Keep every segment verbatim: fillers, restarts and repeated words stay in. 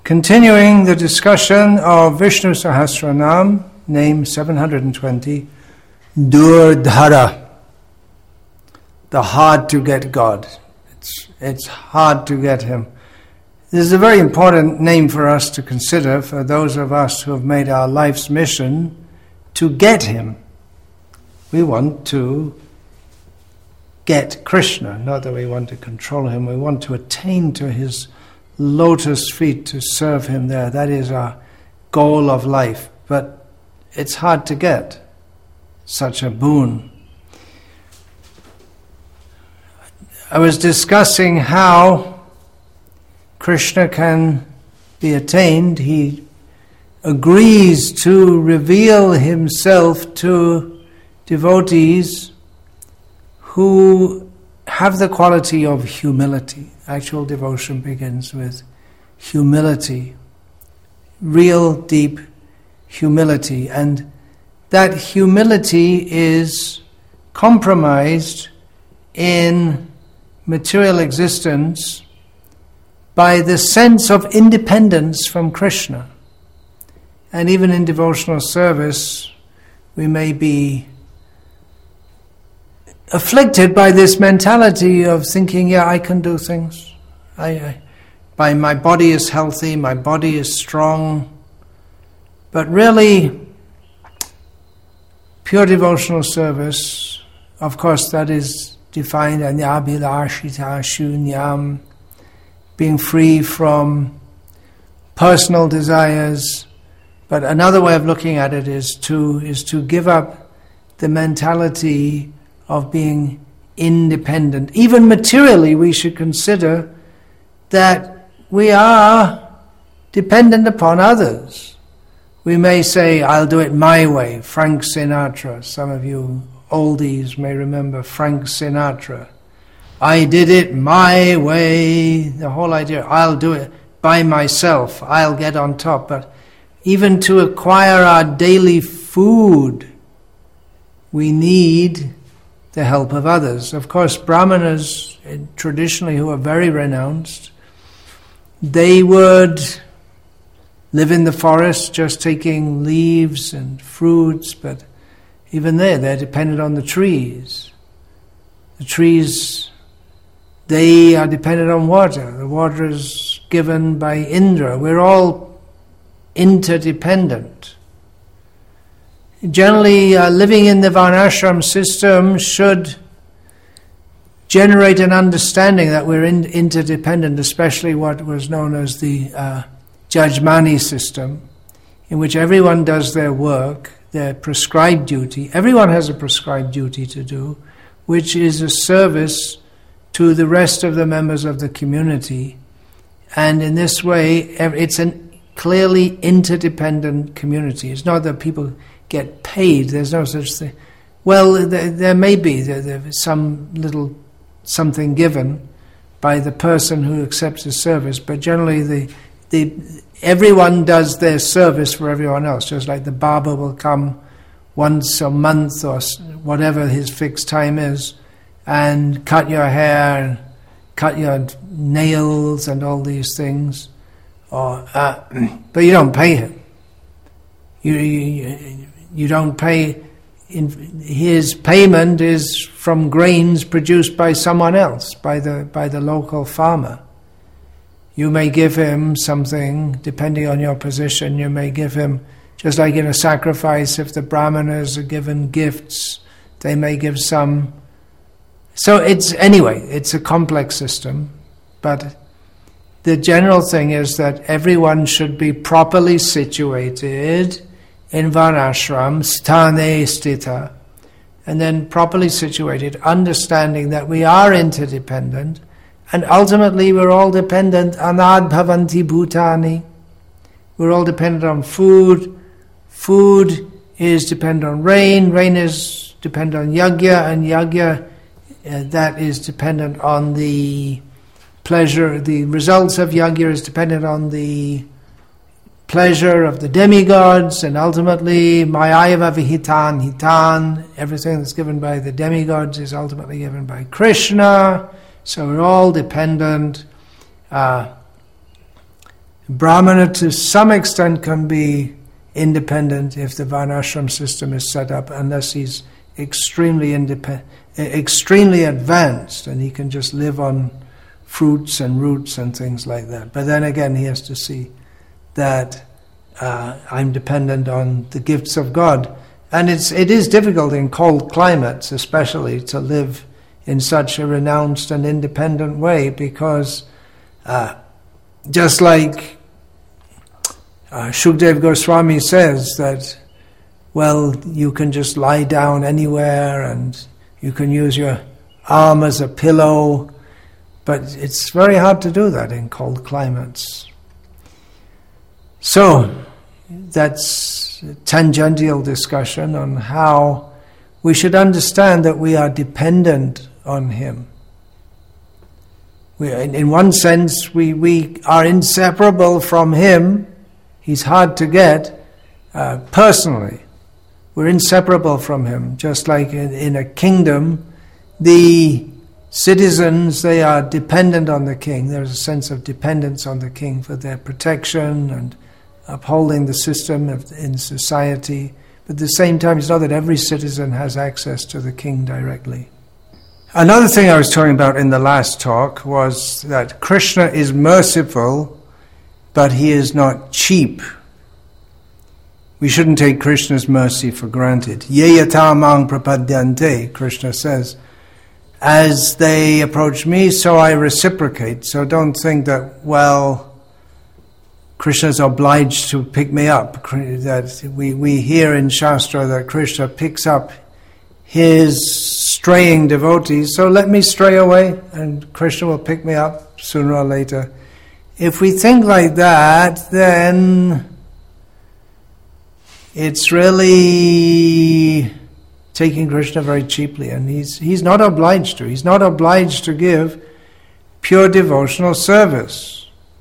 Continuing the discussion of Vishnu Sahasranam, name seven hundred twenty, Durdhara, the hard to get God. It's, it's hard to get him. This is a very important name for us to consider, for those of us who have made our life's mission to get him. We want to get Krishna, not that we want to control him, we want to attain to his lotus feet, to serve him there. That is our goal of life. But it's hard to get such a boon. I was discussing how Krishna can be attained. He agrees to reveal himself to devotees who have the quality of humility. Actual devotion begins with humility, real deep humility. And that humility is compromised in material existence by the sense of independence from Krishna. And even in devotional service, we may be afflicted by this mentality of thinking, yeah, I can do things. I, I, by my body is healthy, my body is strong. But really, pure devotional service, of course, that is defined as anyabhilashita shunyam, being free from personal desires. But another way of looking at it is to is to give up the mentality of being independent. Even materially, we should consider that we are dependent upon others. We may say, I'll do it my way, Frank Sinatra. Some of you oldies may remember Frank Sinatra. I did it my way. The whole idea, I'll do it by myself, I'll get on top. But even to acquire our daily food, we need the help of others. Of course, Brahmanas, traditionally, who are very renounced, they would live in the forest just taking leaves and fruits, but even there, they're dependent on the trees. The trees, they are dependent on water. The water is given by Indra. We're all interdependent. Generally, uh, living in the Varnashram system should generate an understanding that we're in, interdependent, especially what was known as the uh, Jajmani system, in which everyone does their work, their prescribed duty. Everyone has a prescribed duty to do, which is a service to the rest of the members of the community. And in this way, it's a clearly interdependent community. It's not that people get paid. There's no such thing. Well, there, there may be there, there some little something given by the person who accepts the service, but generally the the everyone does their service for everyone else. Just like the barber will come once a month or whatever his fixed time is, and cut your hair, and cut your nails, and all these things. Or, uh, but you don't pay him. You. you You don't pay, in, his payment is from grains produced by someone else, by the by the local farmer. You may give him something, depending on your position, you may give him, just like in a sacrifice, if the brahmanas are given gifts, they may give some. So it's, anyway, it's a complex system, but the general thing is that everyone should be properly situated in Varnashram, sthane stita, and then properly situated, understanding that we are interdependent, and ultimately we're all dependent, anad bhavanti bhutani. We're all dependent on food. Food is dependent on rain. Rain is dependent on yajna, and yajna, uh, that is dependent on the pleasure. The results of yajna is dependent on the pleasure of the demigods, and ultimately, mayayava vihitan hitan, everything that's given by the demigods is ultimately given by Krishna, so we're all dependent. Uh, Brahmana to some extent can be independent if the varnashram system is set up, unless he's extremely independent, extremely advanced, and he can just live on fruits and roots and things like that. But then again, he has to see that uh, I'm dependent on the gifts of God. And it's, it is difficult in cold climates especially to live in such a renounced and independent way, because uh, just like uh, Shukdev Goswami says that, well, you can just lie down anywhere and you can use your arm as a pillow, but it's very hard to do that in cold climates. So, that's a tangential discussion on how we should understand that we are dependent on Him. We, in, in one sense, we, we are inseparable from Him. He's hard to get uh, personally. We're inseparable from Him. Just like in, in a kingdom, the citizens, they are dependent on the king. There's a sense of dependence on the king for their protection and upholding the system of, in society. But at the same time, it's not that every citizen has access to the king directly. Another thing I was talking about in the last talk was that Krishna is merciful, but He is not cheap. We shouldn't take Krishna's mercy for granted. Ye yata mang prapadyante, Krishna says. As they approach me, so I reciprocate. So don't think that, well, Krishna's obliged to pick me up. That we, we hear in Shastra that Krishna picks up his straying devotees, so let me stray away and Krishna will pick me up sooner or later. If we think like that, then it's really taking Krishna very cheaply, and he's he's not obliged to. He's not obliged to give pure devotional service.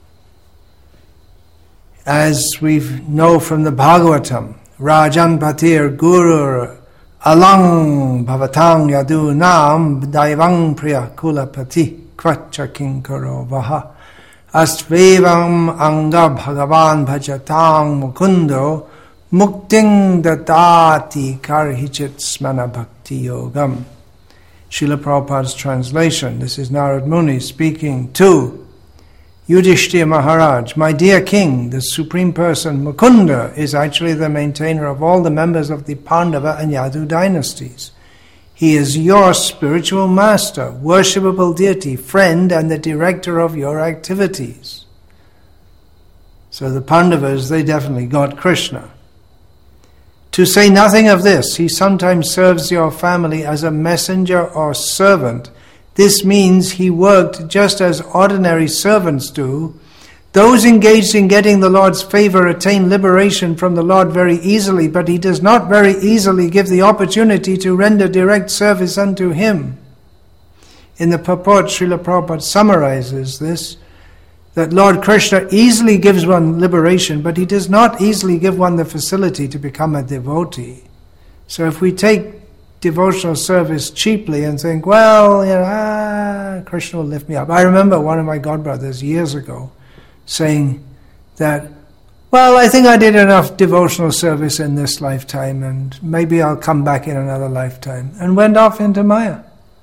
As we know from the Bhagavatam, Rajan Patir Gurur Alang Bhavatang Yadu Nam Daivang Priya Kulapati Kvacha Kinkaro Vaha Astvevam Anga Bhagavan Bhajatang Mukundo Mukting Dadati Karhichit Smana Bhakti Yogam. Srila Prabhupada's translation. This is Narad Muni speaking to Yudhishthira Maharaj. My dear king, the Supreme Person Mukunda is actually the maintainer of all the members of the Pandava and Yadu dynasties. He is your spiritual master, worshipable deity, friend, and the director of your activities. So the Pandavas, they definitely got Krishna. To say nothing of this, he sometimes serves your family as a messenger or servant. This means he worked just as ordinary servants do. Those engaged in getting the Lord's favor attain liberation from the Lord very easily, but he does not very easily give the opportunity to render direct service unto him. In the purport, Srila Prabhupada summarizes this, that Lord Krishna easily gives one liberation, but he does not easily give one the facility to become a devotee. So if we take devotional service cheaply and think, well, you know, ah, Krishna will lift me up. I remember one of my godbrothers years ago saying that, well, I think I did enough devotional service in this lifetime and maybe I'll come back in another lifetime, and went off into Maya.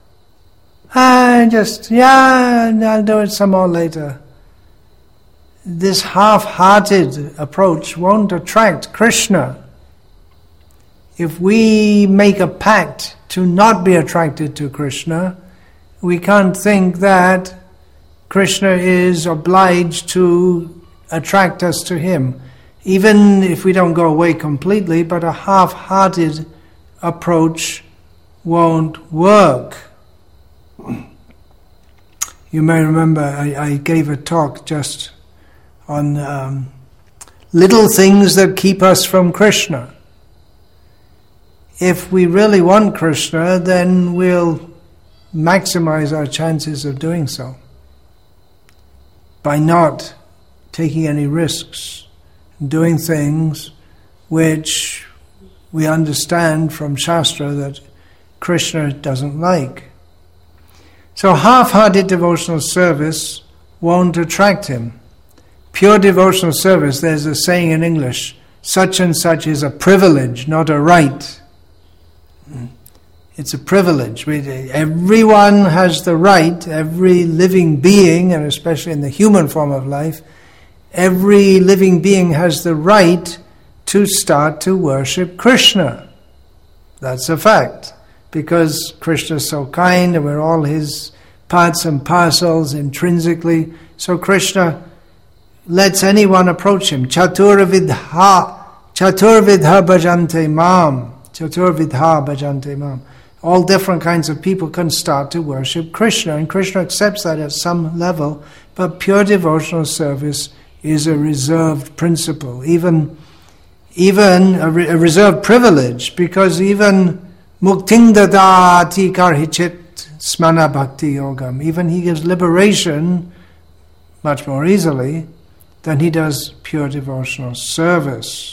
I just, yeah, I'll do it some more later. This half-hearted approach won't attract Krishna. If we make a pact to not be attracted to Krishna, we can't think that Krishna is obliged to attract us to him. Even if we don't go away completely, but a half-hearted approach won't work. You may remember I, I gave a talk just on um, little things that keep us from Krishna. If we really want Krishna, then we'll maximize our chances of doing so by not taking any risks, doing things which we understand from Shastra that Krishna doesn't like. So half-hearted devotional service won't attract him. pure devotional service, there's a saying in English, such and such is a privilege, not a right. It's a privilege. We, everyone has the right, every living being, and especially in the human form of life, every living being has the right to start to worship Krishna. That's a fact. Because Krishna is so kind and we're all his parts and parcels intrinsically. So Krishna lets anyone approach him. Chaturvidha, Chaturvidha bhajante mam. Chaturvidha bhajante mam. All different kinds of people can start to worship Krishna, and Krishna accepts that at some level, but pure devotional service is a reserved principle, even, even a, re- a reserved privilege, because even mukting dadati karhichit smana bhakti yogam, even he gives liberation much more easily than he does pure devotional service.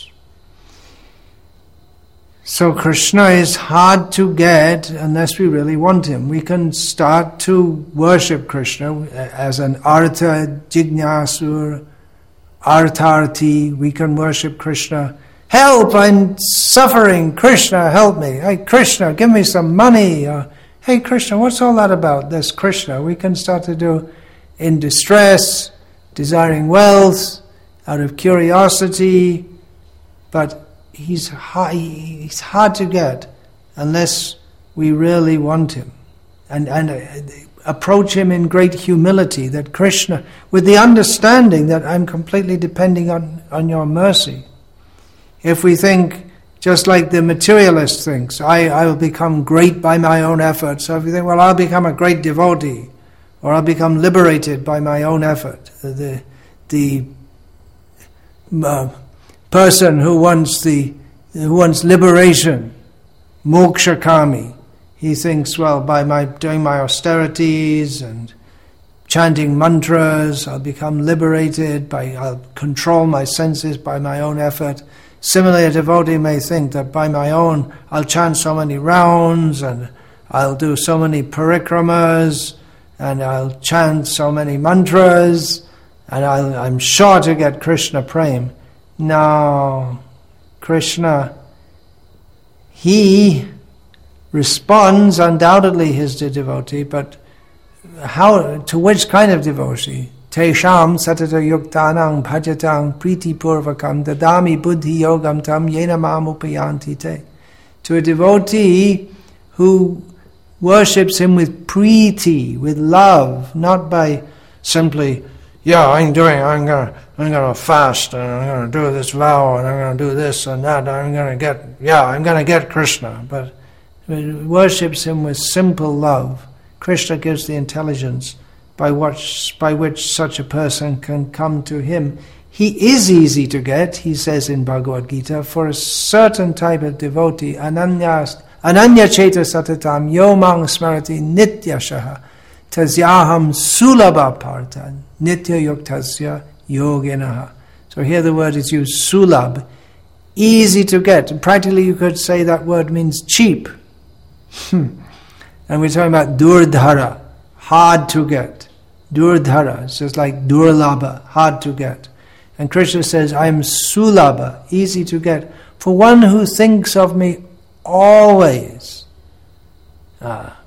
So Krishna is hard to get unless we really want him. We can start to worship Krishna as an artha jignasur, artharti. We can worship Krishna. Help, I'm suffering. Krishna, help me. Hey, Krishna, give me some money. Or, hey, Krishna, what's all that about, this Krishna? We can start to do in distress, desiring wealth, out of curiosity, but He's hard, he's hard to get unless we really want him. And, and approach him in great humility, that Krishna, with the understanding that I'm completely depending on, on your mercy. If we think, just like the materialist thinks, I, I will become great by my own effort. So if you think, well, I'll become a great devotee, or I'll become liberated by my own effort. The, the uh, person who wants the who wants liberation, moksha kami, he thinks, well, by my doing my austerities and chanting mantras, I'll become liberated, by I'll control my senses by my own effort. Similarly, a devotee may think that by my own, I'll chant so many rounds and I'll do so many parikramas and I'll chant so many mantras and I'll, I'm sure to get Krishna prem. No, Krishna, he responds, undoubtedly he's the devotee, but how, to which kind of devotee? Tesham satata yuktanang bhajatang priti purvakam dadami buddhi yogam tam yena mam upayanti te. To a devotee who worships him with priti, with love, not by simply, yeah, I'm doing, I'm gonna, I'm gonna fast, and I'm gonna do this vow, and I'm gonna do this and that, I'm gonna get, yeah, I'm gonna get Krishna, but worships him with simple love. Krishna gives the intelligence by which, by which such a person can come to him. He is easy to get, he says in Bhagavad Gita, for a certain type of devotee, ananyas, ananya cheta satatam yomang smarati nityashaha tasyaham sulabha partha nitya yuktasya yoginaha. So here the word is used, sulabh, easy to get. And practically you could say that word means cheap. Hmm. And we're talking about durdhara, hard to get. Durdhara, it's just like durlabha, hard to get. And Krishna says, I am sulabha, easy to get, for one who thinks of me always. Ah,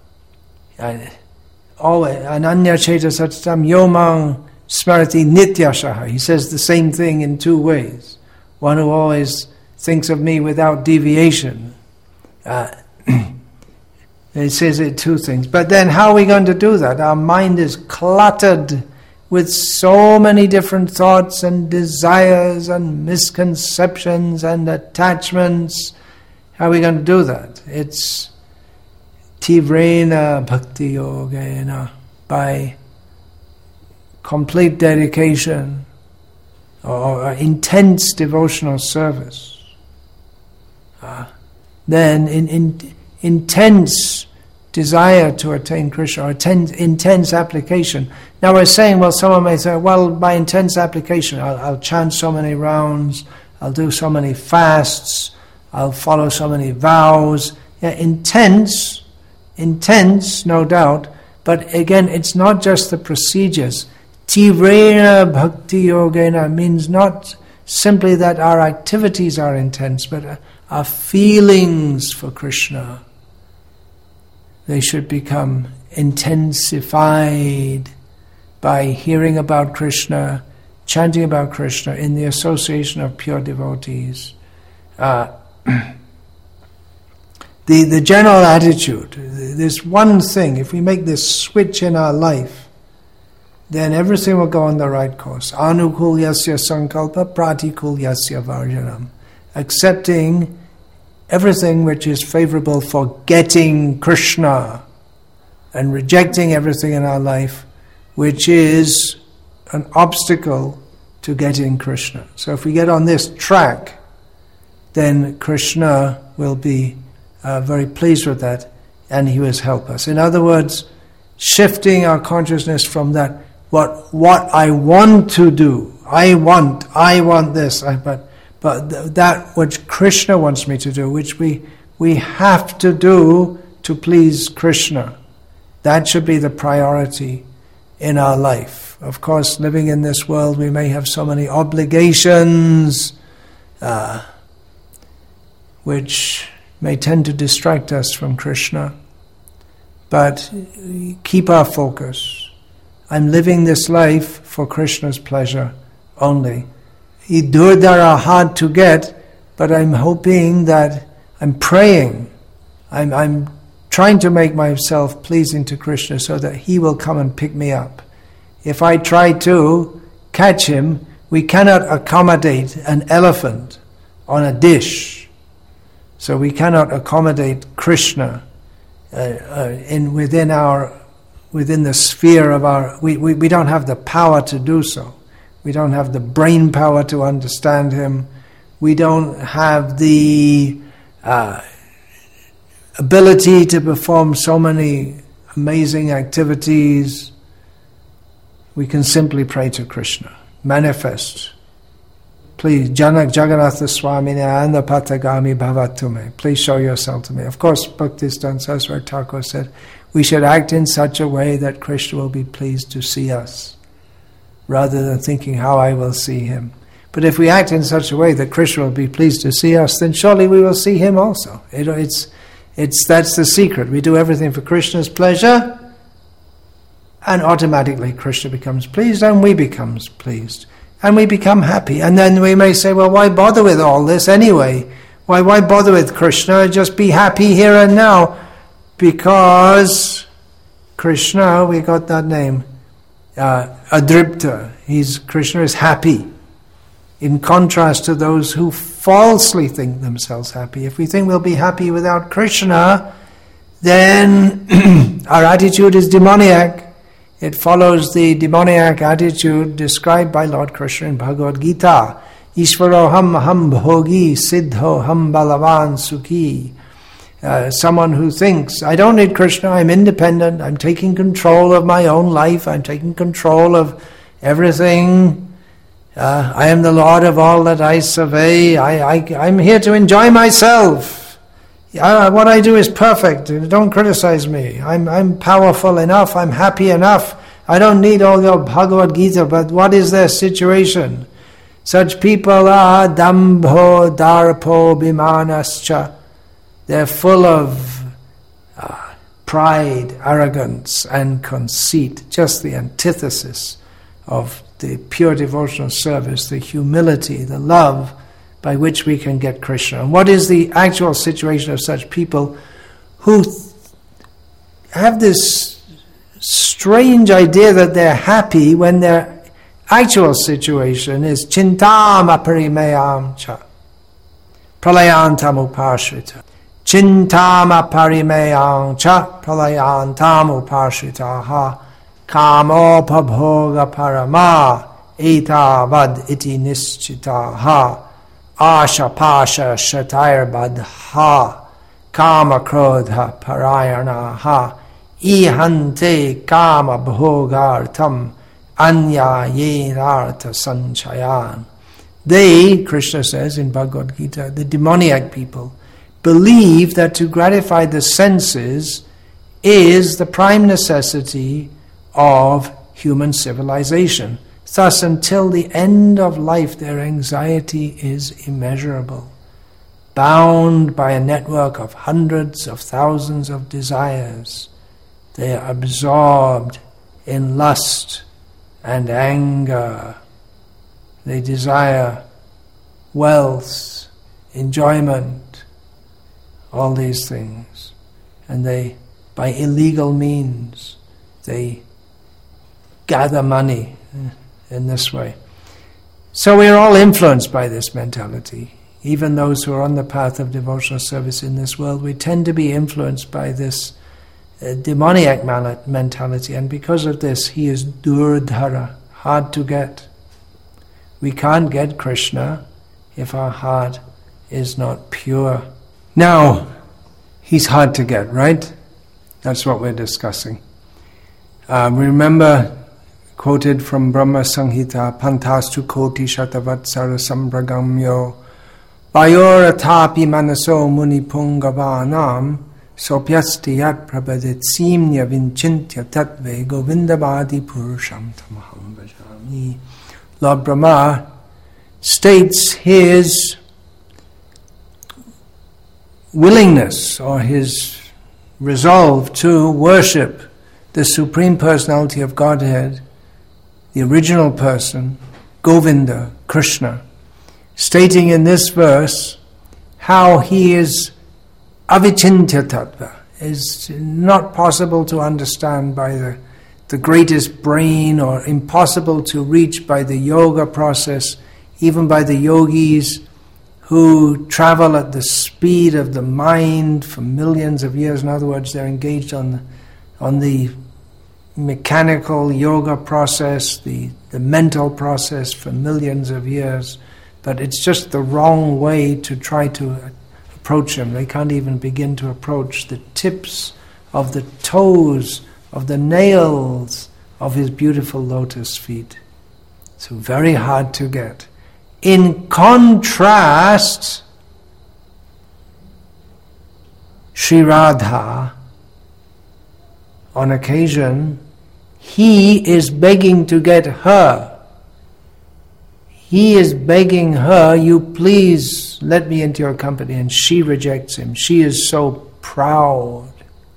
always. Ananya cheta satatam yomang smarati nityashaha. He says the same thing in two ways. One who always thinks of me without deviation. Uh, It says it two things. But then how are we going to do that? Our mind is cluttered with so many different thoughts and desires and misconceptions and attachments. How are we going to do that? It's tivrena bhakti yogena, by complete dedication or intense devotional service. Uh, then in... in intense desire to attain Krishna, or intense, intense application. Now we're saying, well, someone may say, well, by intense application, I'll, I'll chant so many rounds, I'll do so many fasts, I'll follow so many vows. Yeah, intense, intense, no doubt, but again, it's not just the procedures. Tivrena bhakti yogena means not simply that our activities are intense, but our feelings for Krishna, they should become intensified by hearing about Krishna, chanting about Krishna in the association of pure devotees. Uh, the, the general attitude, this one thing, if we make this switch in our life, then everything will go on the right course. Anukul yasya sankalpa pratikul yasya varjanam. Accepting everything which is favorable for getting Krishna and rejecting everything in our life which is an obstacle to getting Krishna. So if we get on this track, then Krishna will be uh, very pleased with that and he will help us. In other words, shifting our consciousness from that What what I want to do, I want, I want this, I, but but th- that which Krishna wants me to do, which we we have to do to please Krishna, that should be the priority in our life. Of course, living in this world, we may have so many obligations, uh, which may tend to distract us from Krishna, but keep our focus. I'm living this life for Krishna's pleasure only. Idurdar are hard to get, but I'm hoping that I'm praying. I'm, I'm trying to make myself pleasing to Krishna so that he will come and pick me up. If I try to catch him, we cannot accommodate an elephant on a dish. So we cannot accommodate Krishna uh, uh, in within our within the sphere of our, we, we, we don't have the power to do so. We don't have the brain power to understand him. We don't have the uh, ability to perform so many amazing activities. We can simply pray to Krishna. Manifest. Please, Janak Jagannatha Swamini Anda Patagami Bhavatume. Please show yourself to me. Of course, Bhaktisiddhanta Saraswati Thakur said, we should act in such a way that Krishna will be pleased to see us, rather than thinking how I will see him. But if we act in such a way that Krishna will be pleased to see us, then surely we will see him also. It, it's, it's, that's the secret. We do everything for Krishna's pleasure, and automatically Krishna becomes pleased, and we become pleased, and we become happy. And then we may say, well, why bother with all this anyway? Why, why bother with Krishna? Just be happy here and now. Because Krishna, we got that name, uh, Adripta. He's, Krishna is happy. In contrast to those who falsely think themselves happy. If we think we'll be happy without Krishna, then our attitude is demoniac. It follows the demoniac attitude described by Lord Krishna in Bhagavad Gita. Ishvaroham ham bhogi siddhoham balavan sukhi. Uh, someone who thinks, I don't need Krishna, I'm independent, I'm taking control of my own life, I'm taking control of everything, uh, I am the Lord of all that I survey, I, I, I'm here to enjoy myself, uh, what I do is perfect, don't criticize me, I'm, I'm powerful enough, I'm happy enough, I don't need all your Bhagavad Gita, but what is their situation? Such people are dambho darpo bimanascha. They're full of uh, pride, arrogance, and conceit, just the antithesis of the pure devotional service, the humility, the love by which we can get Krishna. And what is the actual situation of such people who th- have this strange idea that they're happy when their actual situation is chintam aparimayam cha, pralayantam upashrita. Chintama parimeyang cha pralayantam upashritaha kamo pabhoga parama etavad iti nischitaha asha pasha shatair badha kama krodha parayanaha ihante kama bhogartam anya yenartha sanchayan. They, Krishna says in Bhagavad Gita, the demoniac people, believe that to gratify the senses is the prime necessity of human civilization. Thus, until the end of life, their anxiety is immeasurable, bound by a network of hundreds of thousands of desires. They are absorbed in lust and anger. They desire wealth, enjoyment, all these things. And they, by illegal means, they gather money in this way. So we are all influenced by this mentality. Even those who are on the path of devotional service in this world, we tend to be influenced by this uh, demoniac mal- mentality. And because of this, he is durdhara, hard to get. We can't get Krishna if our heart is not pure. Now, he's hard to get, right? That's what we're discussing. Uh, remember, quoted from Brahma Samhita, Pantastu koti shatavatsara sambragamyo vayoratapi manaso munipungavanam sopyasti yat prabhadet simnya vinchintya tatve govindavadi purusham tamaham bhajami. Lord Brahma states his willingness or his resolve to worship the Supreme Personality of Godhead, the original person, Govinda, Krishna, stating in this verse how he is avichintya tattva, is not possible to understand by the, the greatest brain, or impossible to reach by the yoga process, even by the yogis who travel at the speed of the mind for millions of years. In other words, they're engaged on the, on the mechanical yoga process, the, the mental process for millions of years. But it's just the wrong way to try to approach him. They can't even begin to approach the tips of the toes, of the nails of his beautiful lotus feet. So very hard to get. In contrast, Sri Radha, on occasion, he is begging to get her. He is begging her, you please let me into your company, and she rejects him. She is so proud.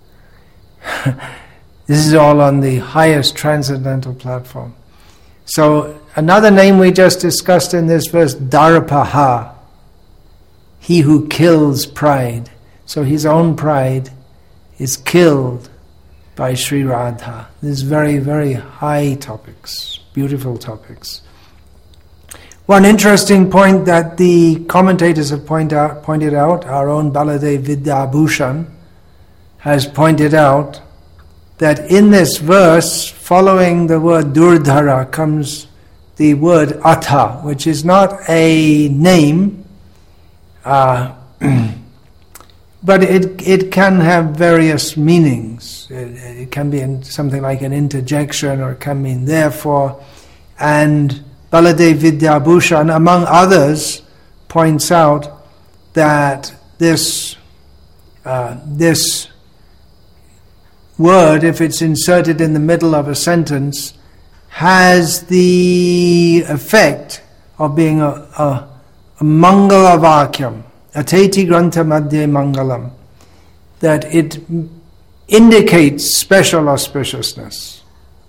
This is all on the highest transcendental platform. So another name we just discussed in this verse, Darpaha, he who kills pride. So his own pride is killed by Sri Radha. These very, very high topics, beautiful topics. One interesting point that the commentators have point out, pointed out, our own Baladev Vidyabhushan has pointed out, that in this verse, following the word Durdhara, comes the word Atha, which is not a name, uh, but it it can have various meanings. It, it can be in something like an interjection, or it can mean therefore. And Baladev Vidyabhushan, among others, points out that this uh, this word, if it's inserted in the middle of a sentence, has the effect of being a, a, a mangala vakyam, ateti grantha madhye mangalam, that it indicates special auspiciousness.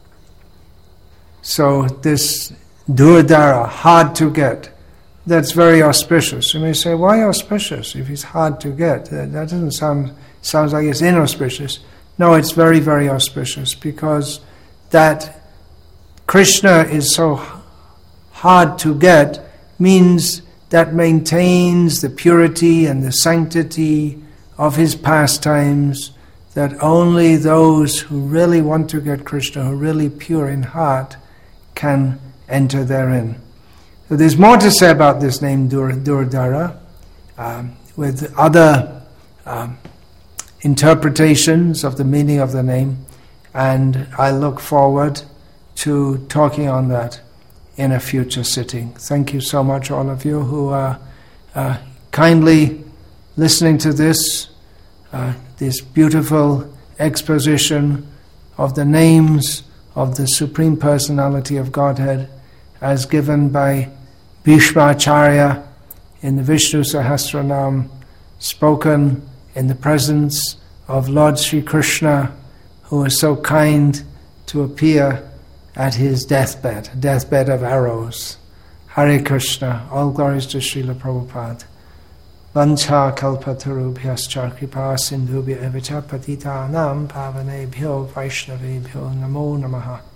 So this Durdhara, hard to get, that's very auspicious. You may say, why auspicious if it's hard to get? That, that doesn't sound, sounds like it's inauspicious. No, it's very, very auspicious, because that Krishna is so hard to get means that maintains the purity and the sanctity of his pastimes, that only those who really want to get Krishna, who are really pure in heart, can enter therein. So there's more to say about this name Dur- Durdhara, um, with other um, interpretations of the meaning of the name, and I look forward to talking on that in a future sitting. Thank you so much, all of you who are uh, kindly listening to this, uh, this beautiful exposition of the names of the Supreme Personality of Godhead as given by Bhishmacharya in the Vishnu Sahasranam, spoken in the presence of Lord Sri Krishna, who was so kind to appear at his deathbed, deathbed of arrows. Hare Krishna, all glories to Srila Prabhupada. Vancha kalpatarubhyascha kripa sindhubhya evacha patitanam pavanebhyo vaishnavebhyo namo namaha.